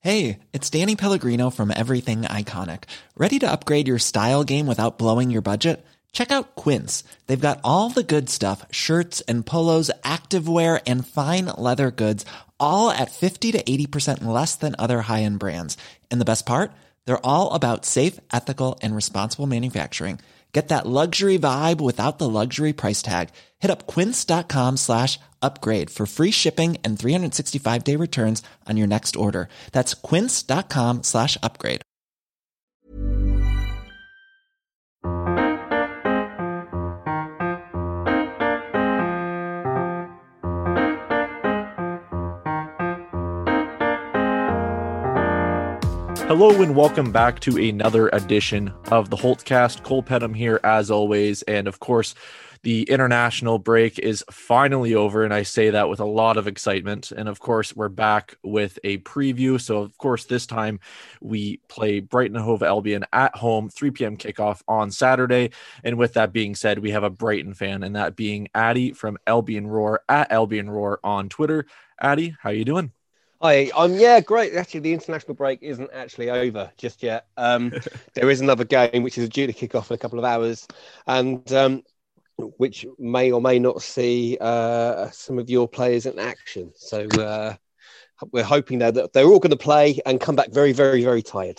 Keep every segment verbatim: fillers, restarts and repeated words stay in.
Hey, it's Danny Pellegrino from Everything Iconic. Ready to upgrade your style game without blowing your budget? Check out Quince. They've got all the good stuff, shirts and polos, activewear, and fine leather goods, all at fifty to eighty percent less than other high-end brands. And the best part? They're all about safe, ethical, and responsible manufacturing. Get that luxury vibe without the luxury price tag. Hit up quince.com slash upgrade for free shipping and three sixty-five day returns on your next order. That's quince.com slash upgrade. Hello and welcome back to another edition of the Holtcast. Cole Penham here as always, and of course the international break is finally over, and I say that with a lot of excitement. And of course we're back with a preview. So of course this time we play Brighton and Hove Albion at home, three p.m. kickoff on Saturday. And with that being said, we have a Brighton fan, and that being Addy from Albion Roar at Albion Roar on Twitter. Addy, how you doing? Hi, um, yeah, great. Actually, the international break isn't actually over just yet. Um, there is another game which is due to kick off in a couple of hours, and um, which may or may not see uh, some of your players in action. So uh, we're hoping that they're all going to play and come back very, very, very tired.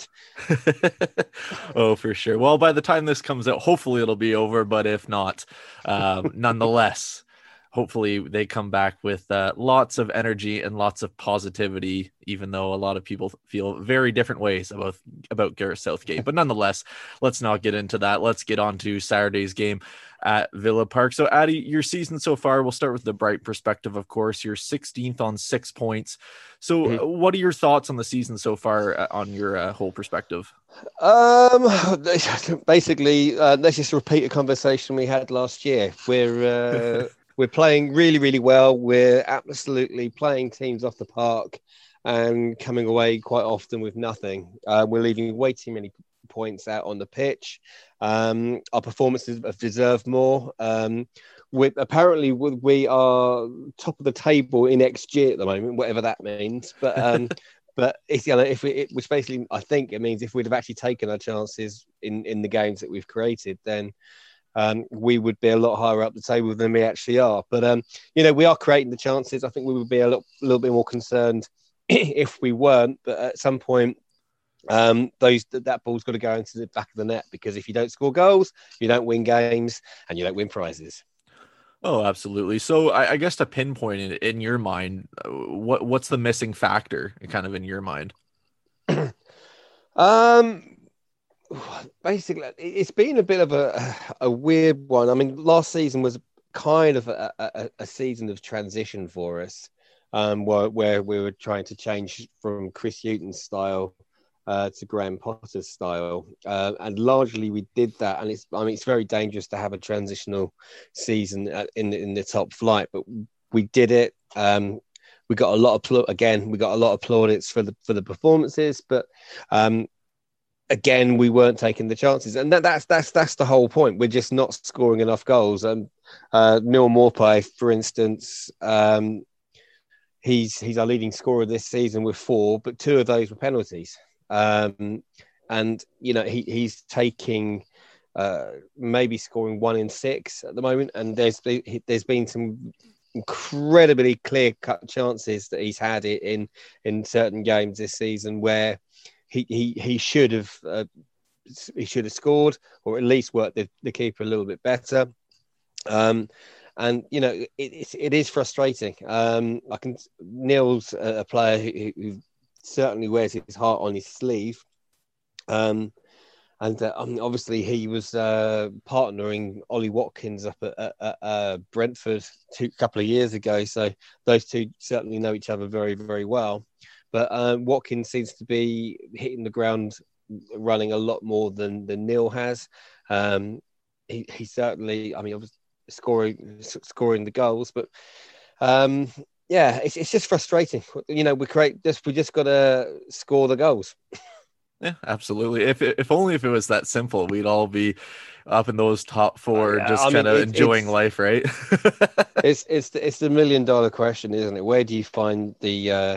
Oh, for sure. Well, by the time this comes out, hopefully it'll be over. But if not, um, nonetheless. Hopefully they come back with uh, lots of energy and lots of positivity, even though a lot of people feel very different ways about, about Gareth Southgate. But nonetheless, let's not get into that. Let's get on to Saturday's game at Villa Park. So, Addy, your season so far, we'll start with the bright perspective, of course. You're sixteenth on six points. So mm-hmm. What are your thoughts on the season so far uh, on your uh, whole perspective? Um, basically, uh, let's just repeat a conversation we had last year. We're... Uh... We're playing really, really well. We're absolutely playing teams off the park and coming away quite often with nothing. Uh, we're leaving way too many points out on the pitch. Um, our performances have deserved more. Um, we apparently we are top of the table in X G at the moment, whatever that means. But um, but it's, you know, if we, it was basically, I think it means if we'd have actually taken our chances in, in the games that we've created, then. Um, we would be a lot higher up the table than we actually are. But, um, you know, we are creating the chances. I think we would be a little, little bit more concerned if we weren't. But at some point, um, those that ball's got to go into the back of the net, because if you don't score goals, you don't win games and you don't win prizes. Oh, absolutely. So I, I guess to pinpoint it in your mind, what what's the missing factor kind of in your mind? um. Basically, it's been a bit of a a weird one. I mean, last season was kind of a, a, a season of transition for us, um, where, where we were trying to change from Chris Hughton's style uh, to Graham Potter's style, uh, and largely we did that. And it's, I mean, it's very dangerous to have a transitional season in the, in the top flight, but we did it. Um, we got a lot of again, we got a lot of plaudits for the for the performances, but. Um, Again, we weren't taking the chances, and that, that's that's that's the whole point. We're just not scoring enough goals. Um, uh, Neil Maupay, for instance, um, he's he's our leading scorer this season with four, but two of those were penalties. Um, and you know he he's taking uh, maybe scoring one in six at the moment, and there's there's been some incredibly clear cut chances that he's had in in certain games this season where. He, he he should have uh, he should have scored, or at least worked the, the keeper a little bit better. Um, and you know it, it, it is frustrating. Um, I can Neil's a, a player who, who certainly wears his heart on his sleeve. Um, and uh, I mean, obviously he was uh, partnering Ollie Watkins up at, at, at uh, Brentford a couple of years ago, so those two certainly know each other very very well. But um, Watkins seems to be hitting the ground running a lot more than, than Neil has. Um, he, he certainly, I mean, obviously scoring scoring the goals, but um, yeah, it's it's just frustrating. You know, we create this, we just got to score the goals. Yeah, absolutely. If if only if it was that simple, we'd all be up in those top four, yeah, just I mean, kind of it, enjoying life, right? it's it's the, it's the million dollar question, isn't it? Where do you find the uh,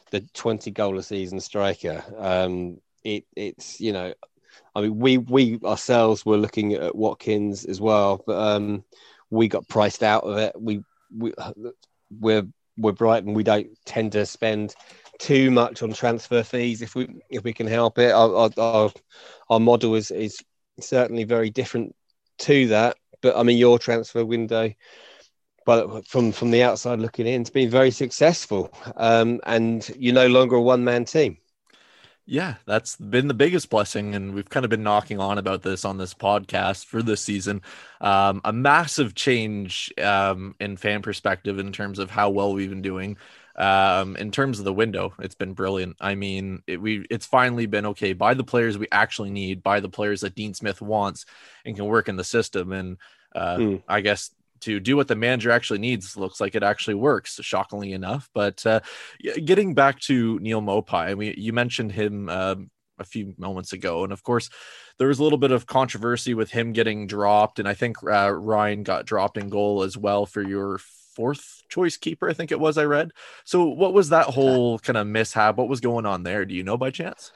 the twenty goal a season striker. Um, it it's you know, I mean we we ourselves were looking at Watkins as well, but um, we got priced out of it. We we we're we're Brighton. We don't tend to spend too much on transfer fees if we if we can help it. Our our, our model is is certainly very different to that. But I mean, your transfer window, but from from the outside looking in, it's been very successful. Um, and you're no longer a one man team. Yeah, that's been the biggest blessing. And we've kind of been knocking on about this on this podcast for this season. Um, a massive change um, in fan perspective in terms of how well we've been doing. Um, in terms of the window, it's been brilliant. I mean, it, we it's finally been okay. Buy the players we actually need, buy the players that Dean Smith wants and can work in the system. And uh, mm. I guess to do what the manager actually needs looks like it actually works, shockingly enough. But uh, getting back to Neal Maupay, we you mentioned him uh, a few moments ago, and of course there was a little bit of controversy with him getting dropped, and I think uh, Ryan got dropped in goal as well for your fourth choice keeper, I think it was, I read. So what was that whole kind of mishap? What was going on there? Do you know by chance?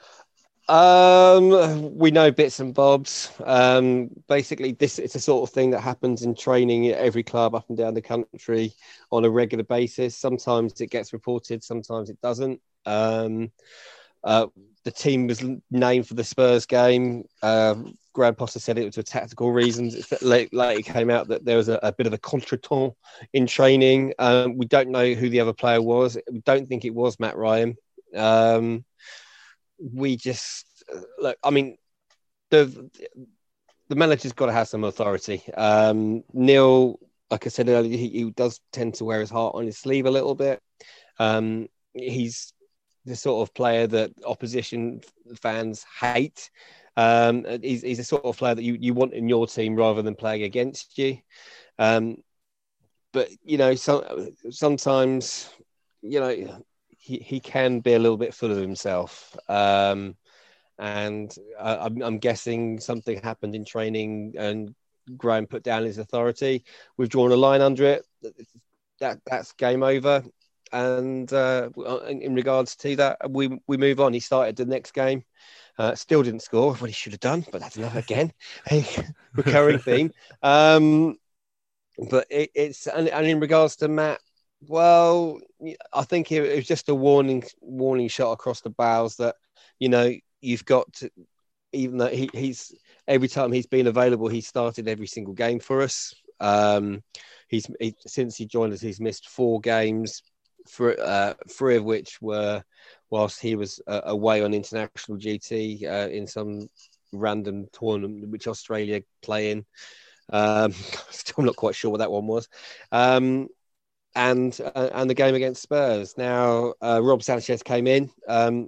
Um, we know bits and bobs. Um, basically, this it's a sort of thing that happens in training at every club up and down the country on a regular basis. Sometimes it gets reported, sometimes it doesn't. Um, uh, the team was named for the Spurs game. Uh, Graham Potter said it was for tactical reasons. It's late, later came out that there was a, a bit of a contretemps in training. Um, we don't know who the other player was. We don't think it was Matt Ryan. Um, we just look. I mean, the the manager's got to have some authority. Um, Neil, like I said earlier, he, he does tend to wear his heart on his sleeve a little bit. Um, he's the sort of player that opposition fans hate. Um, he's, he's a sort of player that you, you want in your team rather than playing against you. Um, but, you know, so, sometimes, you know, he, he can be a little bit full of himself. Um, and I, I'm, I'm guessing something happened in training and Graham put down his authority. We've drawn a line under it. That That's game over. And uh, in, in regards to that, we we move on. He started the next game, uh, still didn't score what he should have done, but that's another again a recurring theme. Um, but it, it's and, and in regards to Matt, well, I think it, it was just a warning warning shot across the bows that you know you've got to, even though he, he's every time he's been available, he started every single game for us. Um, he's he, since he joined us, he's missed four games. For, uh, three of which were whilst he was uh, away on international duty uh, in some random tournament which Australia play in. Um, still not quite sure what that one was. Um, and uh, and the game against Spurs. Now, uh, Rob Sanchez came in. Um,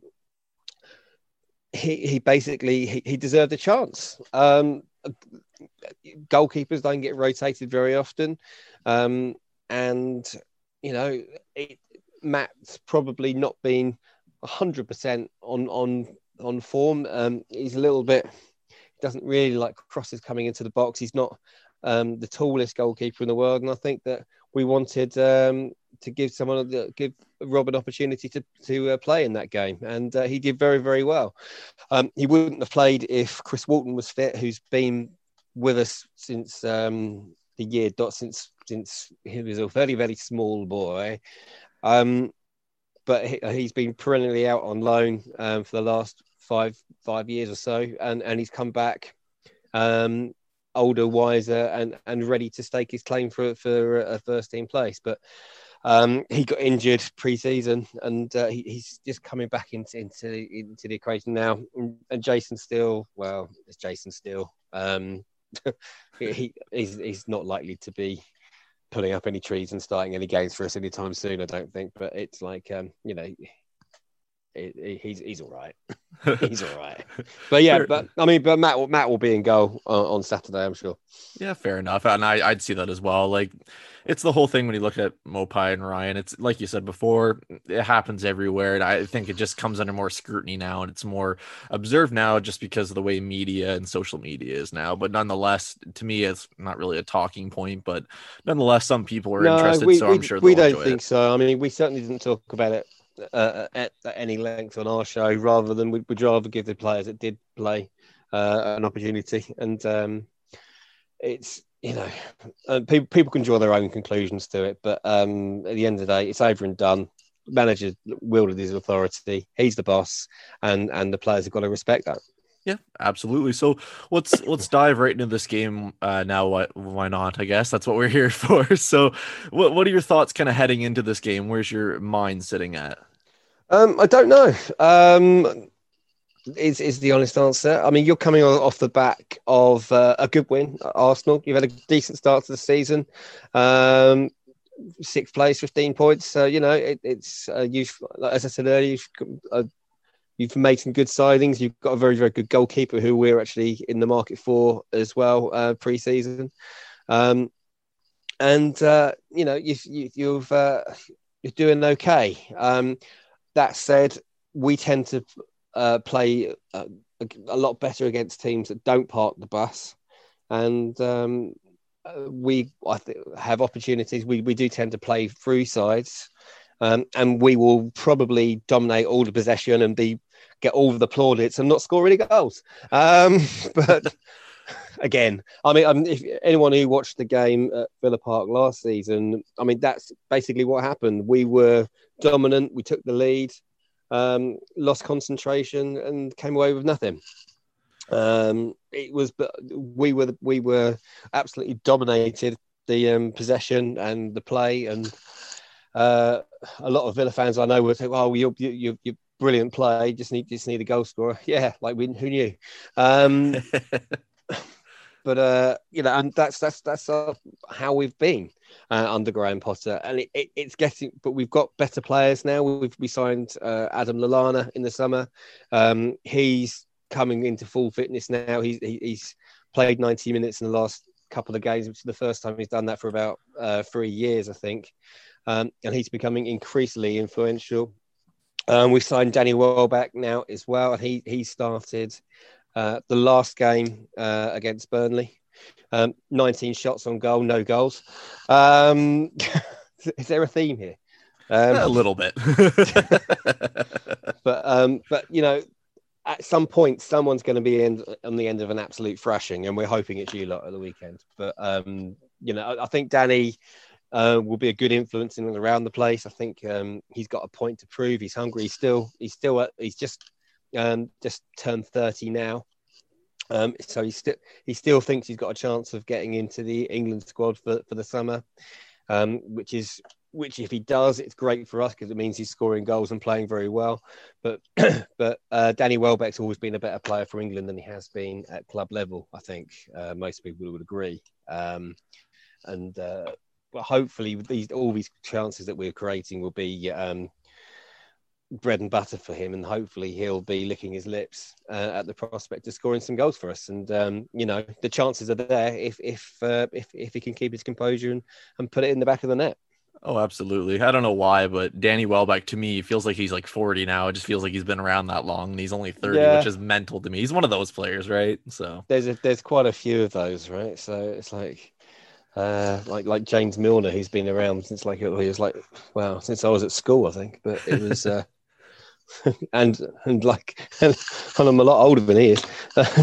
he he basically he, he deserved a chance. Um, goalkeepers don't get rotated very often, um, and you know, it, Matt's probably not been one hundred percent on on on form. Um, he's a little bit, doesn't really like crosses coming into the box. He's not um, the tallest goalkeeper in the world, and I think that we wanted um, to give someone give Rob an opportunity to to uh, play in that game, and uh, he did very very well. Um, he wouldn't have played if Chris Walton was fit, who's been with us since um, the year dot since. since he was a very, very small boy. Um, but he, he's been perennially out on loan um, for the last five five years or so, and, and he's come back um, older, wiser, and, and ready to stake his claim for, for a first-team place. But um, he got injured pre-season, and uh, he, he's just coming back into, into, into the equation now. And Jason Steele, well, it's Jason Steele. Um, he, he's, he's not likely to be pulling up any trees and starting any games for us anytime soon, I don't think. But it's like, um, you know, it, it, he's he's all right. He's all right. But yeah, fair. but I mean, but Matt Matt will be in goal on, on Saturday, I'm sure. Yeah, fair enough. And I, I'd see that as well. Like, it's the whole thing when you look at Maupay and Ryan. It's like you said before, it happens everywhere. And I think it just comes under more scrutiny now, and it's more observed now just because of the way media and social media is now. But nonetheless, to me, it's not really a talking point. But nonetheless, some people are no, interested, we, so we, I'm sure we they'll don't enjoy think it. so. I mean, we certainly didn't talk about it uh, at, at any length on our show, rather than we'd, we'd rather give the players that did play uh, an opportunity. And um, it's, you know, uh, people people can draw their own conclusions to it, but um, at the end of the day, it's over and done. Manager wielded his authority. He's the boss, and and the players have got to respect that. Yeah, absolutely. So let's let's dive right into this game uh, now. Why, why not? I guess that's what we're here for. So, what what are your thoughts, kind of heading into this game? Where's your mind sitting at? Um, I don't know. Um, is is the honest answer? I mean, you're coming off the back of uh, a good win at Arsenal. You've had a decent start to the season. Um, sixth place, fifteen points. So you know it, it's uh, you've, as I said earlier, you've, uh, you've made some good signings. You've got a very very good goalkeeper who we're actually in the market for as well uh, pre-season. Um, and uh, you know you've you, you've uh, you're doing okay. Um, that said, we tend to uh, play uh, a, a lot better against teams that don't park the bus, and um, Uh, we I think have opportunities. We we do tend to play through sides, um, and we will probably dominate all the possession and be get all the plaudits and not score any goals. Um, but again, I mean, um, if anyone who watched the game at Villa Park last season, I mean, that's basically what happened. We were dominant. We took the lead, um, lost concentration, and came away with nothing. Um, it was, but we were we were absolutely dominated the um, possession and the play, and uh, a lot of Villa fans I know would say, "Oh, you you you brilliant play, just need just need a goal scorer." Yeah, like we who knew. Um, but uh, you know, and that's that's that's uh, how we've been uh, under Graham Potter, and it, it, it's getting. But we've got better players now. We've we signed uh, Adam Lallana in the summer. Um, he's coming into full fitness now. He's he's played ninety minutes in the last couple of games, which is the first time he's done that for about uh, three years, I think. Um, and he's becoming increasingly influential. Um, we've signed Danny Welbeck now as well, and he he started uh, the last game uh, against Burnley. Um, nineteen shots on goal, no goals. Um, is there a theme here? Um, a little bit, but um, but you know. At some point, someone's going to be in, on the end of an absolute thrashing, and we're hoping it's you lot at the weekend. But, um, you know, I, I think Danny uh, will be a good influence in and around the place. I think um, he's got a point to prove. He's hungry. He's still, he's still, at, he's just, um, just turned thirty now. Um, so he still, he still thinks he's got a chance of getting into the England squad for, for the summer, um, which is, which if he does, it's great for us because it means he's scoring goals and playing very well. But but uh, Danny Welbeck's always been a better player for England than he has been at club level. I think uh, most people would agree. Um, and uh, but hopefully, these all these chances that we're creating will be um, bread and butter for him, and hopefully he'll be licking his lips uh, at the prospect of scoring some goals for us. And um, you know, the chances are there if if uh, if if he can keep his composure and, and put it in the back of the net. Oh, absolutely. I don't know why, but Danny Welbeck to me feels like he's like forty now. It just feels like he's been around that long, and he's only thirty, yeah. Which is mental to me. He's one of those players, right? So there's a, there's quite a few of those, right? So it's like uh, like like James Milner, who's been around since like he was like wow since I was at school, I think. But it was uh, and and like and I'm a lot older than he is.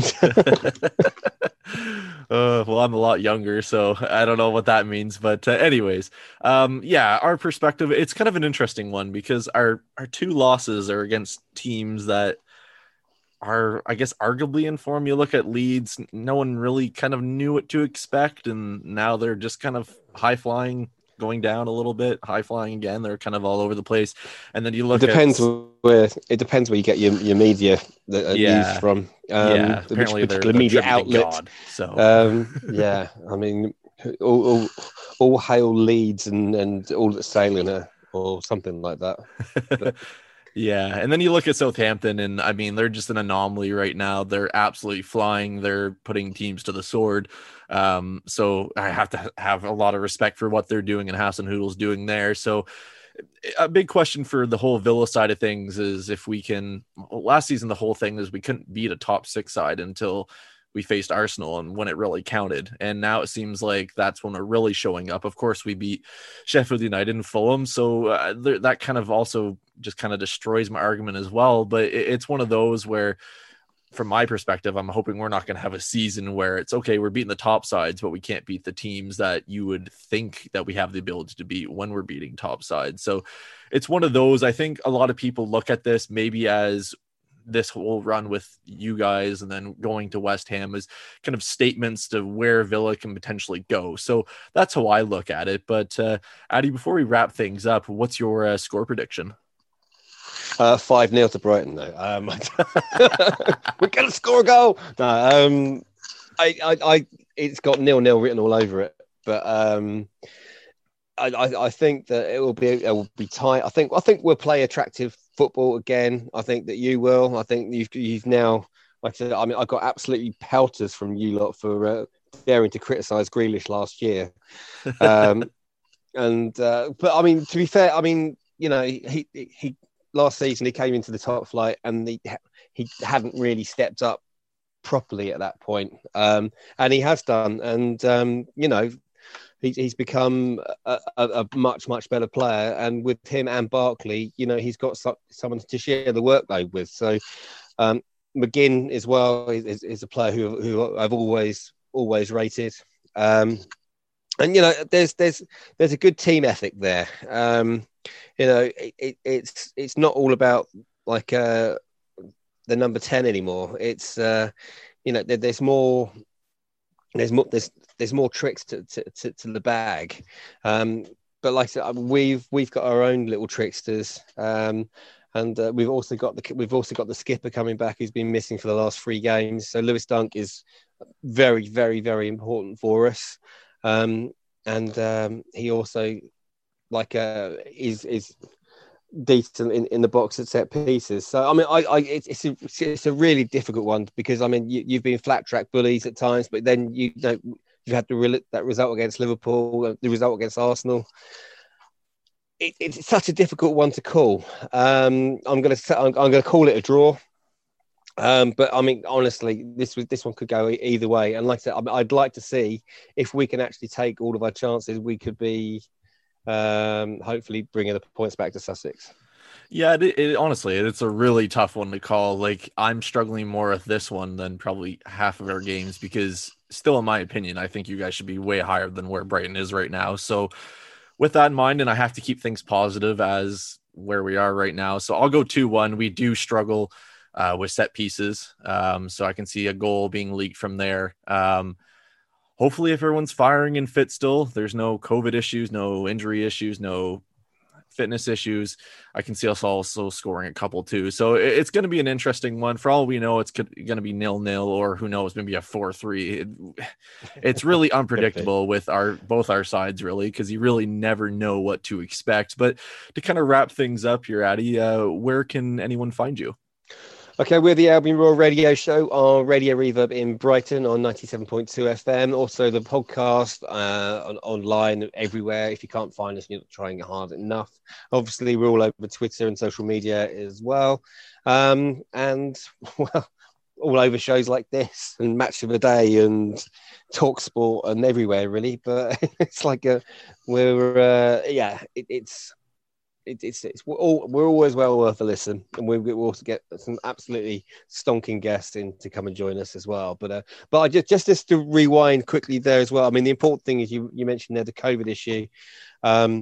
Uh, well, I'm a lot younger, so I don't know what that means. But uh, anyways, um, yeah, our perspective, it's kind of an interesting one because our, our two losses are against teams that are, I guess, arguably in form. You look at Leeds, no one really kind of knew what to expect, and now they're just kind of high-flying, going down a little bit, high-flying again. They're kind of all over the place. And then you look it depends at... where it depends where you get your, your media the, uh, yeah. news from. Um, yeah, apparently which they're the media outlet. God, so um, yeah, I mean, all, all, all hail Leeds and, and all that's sailing her or something like that. But... yeah, and then you look at Southampton, and I mean, they're just an anomaly right now. They're absolutely flying. They're putting teams to the sword. Um, so I have to have a lot of respect for what they're doing and Hasenhüttl's doing there. So a big question for the whole Villa side of things is if we can. Last season, the whole thing is we couldn't beat a top six side until we faced Arsenal and when it really counted. And now it seems like that's when we're really showing up. Of course, we beat Sheffield United and Fulham. So uh, th- that kind of also just kind of destroys my argument as well. But it- it's one of those where, from my perspective, I'm hoping we're not going to have a season where it's okay, we're beating the top sides, but we can't beat the teams that you would think that we have the ability to beat when we're beating top sides. So it's one of those, I think a lot of people look at this maybe as this whole run with you guys and then going to West Ham as kind of statements to where Villa can potentially go. So that's how I look at it. But uh, Addy, before we wrap things up, what's your uh, score prediction? Uh, five nil to Brighton, though. Um, we're gonna score a goal. No, um, I, I, I, it's got nil nil written all over it. But um, I, I, I think that it will be, it will be tight. I think, I think we'll play attractive football again. I think that you will. I think you've, you've now, like I said, I mean, I got absolutely pelters from you lot for uh, daring to criticise Grealish last year. Um, and uh, but I mean, to be fair, I mean, you know, he he. Last season, he came into the top flight and he, he hadn't really stepped up properly at that point. Um, and he has done. And, um, you know, he, he's become a, a, a much, much better player. And with him and Barkley, you know, he's got so, someone to share the workload with. So um, McGinn as well is, is a player who, who I've always, always rated. Um, and, you know, there's there's there's a good team ethic there. Um You know, it, it, it's it's not all about like uh, the number ten anymore. It's uh, you know, there, there's more, there's more, there's there's more tricks to to, to, to the bag. Um, but like I said, we've we've got our own little tricksters, um, and uh, we've also got the we've also got the skipper coming back who's been missing for the last three games. So Lewis Dunk is very very very important for us, um, and um, he also. Like uh, is is decent in, in the box at set pieces. So I mean, I, I it's it's a, it's a really difficult one because I mean you, you've been flat track bullies at times, but then you, you know you had the re- that result against Liverpool, the result against Arsenal. It, it's such a difficult one to call. Um, I'm gonna I'm, I'm gonna call it a draw. Um, but I mean, honestly, this was this one could go either way. And like I said, I, I'd like to see if we can actually take all of our chances. We could be. Um, hopefully bringing the points back to Sussex. Yeah, it, it honestly, it's a really tough one to call. Like I'm struggling more with this one than probably half of our games because still, in my opinion, I think you guys should be way higher than where Brighton is right now. So with that in mind, and I have to keep things positive as where we are right now. So I'll go two one. We do struggle uh, with set pieces. Um, so I can see a goal being leaked from there. Um, Hopefully, if everyone's firing and fit still, there's no COVID issues, no injury issues, no fitness issues. I can see us also scoring a couple too. So it's going to be an interesting one. For all we know, it's going to be nil nil, or who knows, maybe a four three. It, it's really unpredictable with our both our sides, really, because you really never know what to expect. But to kind of wrap things up here, Addy, uh, where can anyone find you? Okay, we're the Albion Roar Radio Show on Radio Reverb in Brighton on ninety-seven point two F M. Also, the podcast uh, on, online everywhere. If you can't find us, you're not trying hard enough. Obviously, we're all over Twitter and social media as well. Um, and, well, all over shows like this and Match of the Day and Talk Sport and everywhere, really. But it's like a, we're, uh, yeah, it, it's... It, it's it's we're, all, we're always well worth a listen, and we we also get some absolutely stonking guests in to come and join us as well. But uh, but I just just just to rewind quickly there as well. I mean, the important thing is you you mentioned there the COVID issue. Um,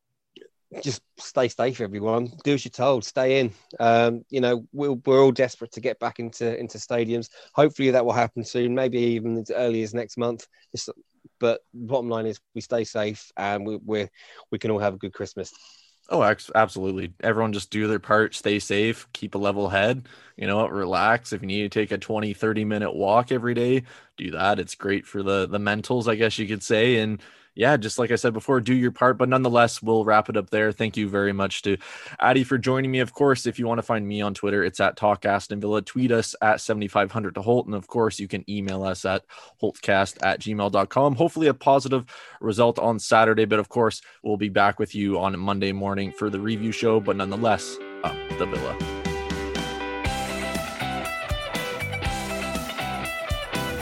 just stay safe, everyone. Do as you're told. Stay in. Um, you know, we're we're all desperate to get back into into stadiums. Hopefully, that will happen soon. Maybe even as early as next month. It's, but bottom line is, we stay safe, and we we we can all have a good Christmas. Oh, absolutely. Everyone just do their part, stay safe, keep a level head, you know, relax. If you need to take a twenty, thirty minute walk every day, do that. It's great for the, the mentals, I guess you could say. And yeah, just like I said before, do your part, but nonetheless, we'll wrap it up there. Thank you very much to Addy for joining me. Of course, if you want to find me on Twitter, it's at Talk Aston Villa. Tweet us at seventy-five hundred to Holt. And of course, you can email us at holtcast at gmail dot com. Hopefully a positive result on Saturday, but of course, we'll be back with you on Monday morning for the review show, but nonetheless, up the Villa.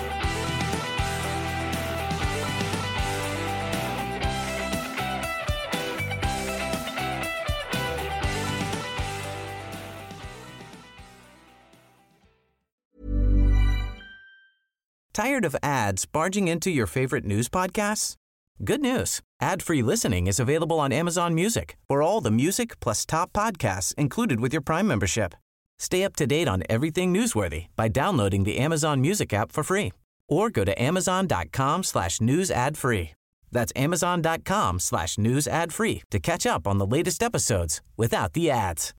Tired of ads barging into your favorite news podcasts? Good news. Ad-free listening is available on Amazon Music for all the music plus top podcasts included with your Prime membership. Stay up to date on everything newsworthy by downloading the Amazon Music app for free or go to amazon.com slash news ad free. That's amazon.com slash news ad free to catch up on the latest episodes without the ads.